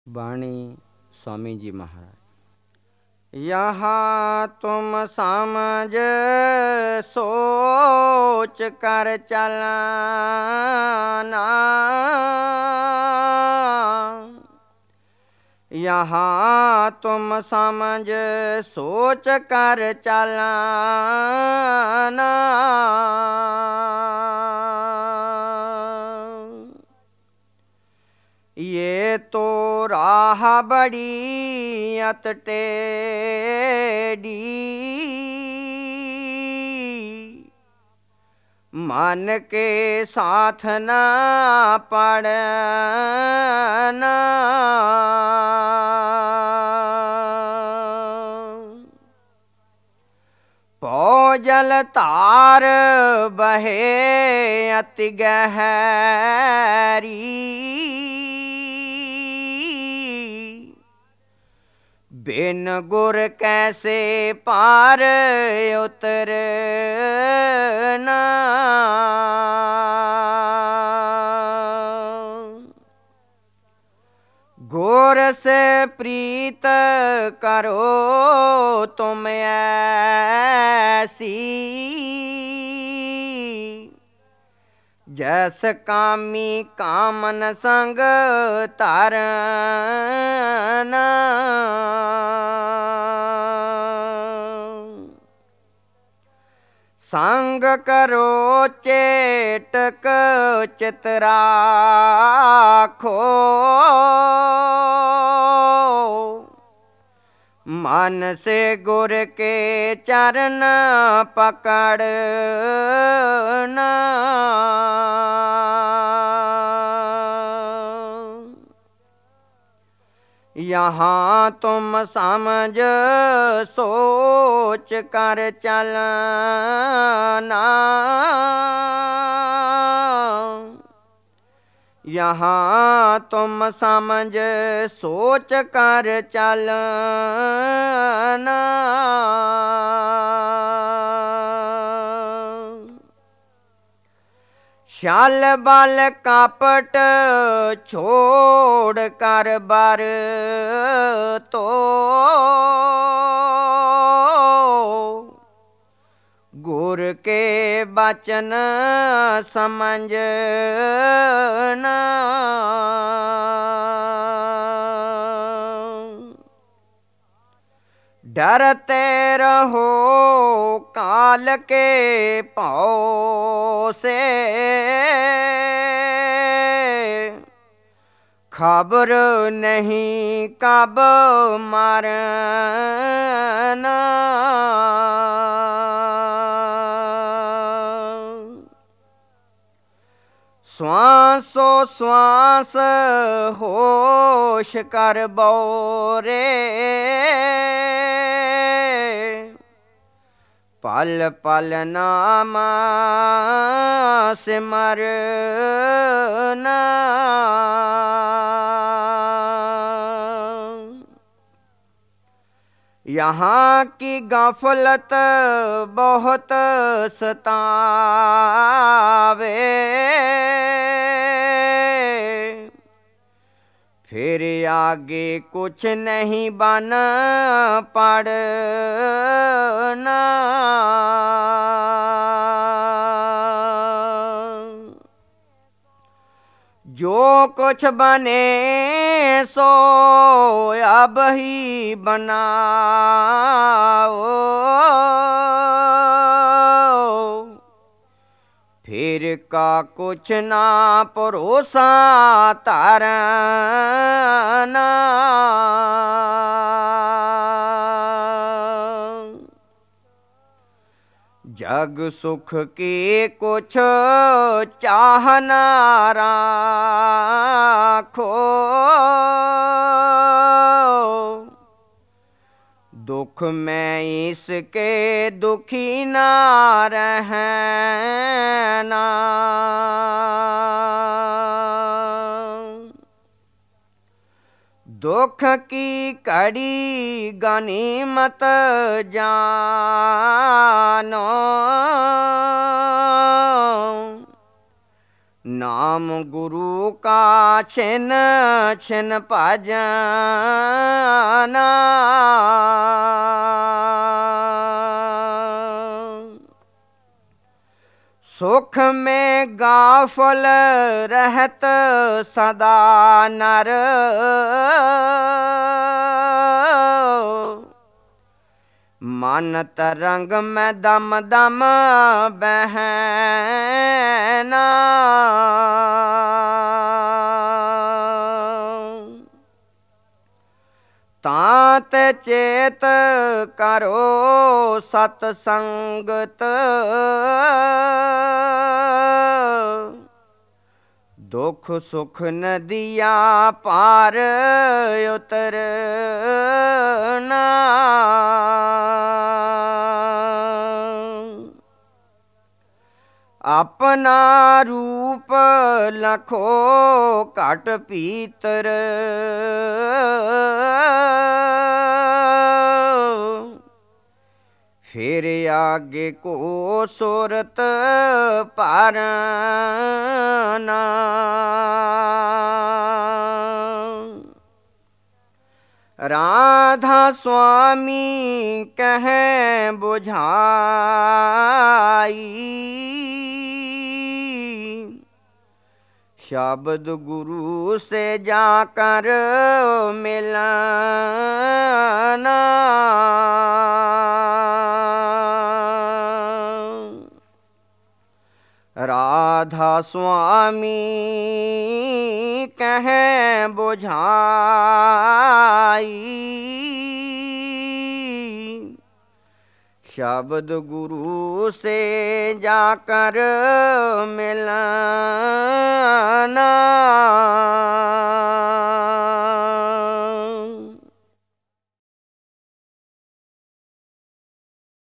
वाणी स्वामी जी महाराज। यहाँ तुम समझ सोच कर चलना, यहाँ तुम समझ सोच कर चलना। ये तो राह बड़ी अत टेढ़ी, मन के साथ न पड़ना। पौजल तार बहे अति गहरी, बिन गुर कैसे पार उतरना। गुर से प्रीत करो तुम ऐसी, जैस कामी कामन संग तारना। संग करो चेटक चित राखो, मन से गुर के चरण पकड़ना। यहाँ तुम समझ सोच कर चलना, यहाँ तुम समझ सोच कर चलना। छल बल कपट छोड़ कर बर तो, गुर के बचन समझना। डरते रहो काल के पाँव से, खबर नहीं कब मरना। श्वासो श्वास होश कर बोरे, पल पल नाम सिमरना। यहाँ की गफलत बहुत सतावे, फिर आगे कुछ नहीं बन पड़ना। जो कुछ बने सो अब ही बनाओ, फिर का कुछ ना परोसा तारना। जग सुख के कुछ चाहना राखो, दुख में इसके दुखी ना रहना। दुख की कड़ी गनीमत जानो, नाम गुरु का छिन छिन भजना। सुख में गाफल रहत सदा नर, मन तरंग में दम दम बहना। तात चेत करो सतसंगत, दुख सुख नदिया पार उतरना। अपना रूप लखो घट पीतर, फिर आगे को सूरत पारना। राधा स्वामी कहें बुझाई, शब्द गुरु से जाकर मिलना। राधा स्वामी कहें बुझाई, शब्द गुरु से जाकर मिलना।